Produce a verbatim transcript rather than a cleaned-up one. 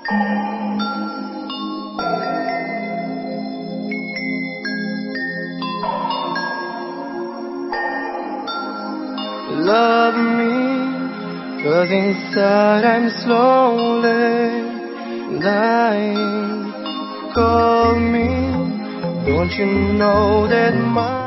Love me, 'cause inside I'm slowly dying. Call me, don't you know that my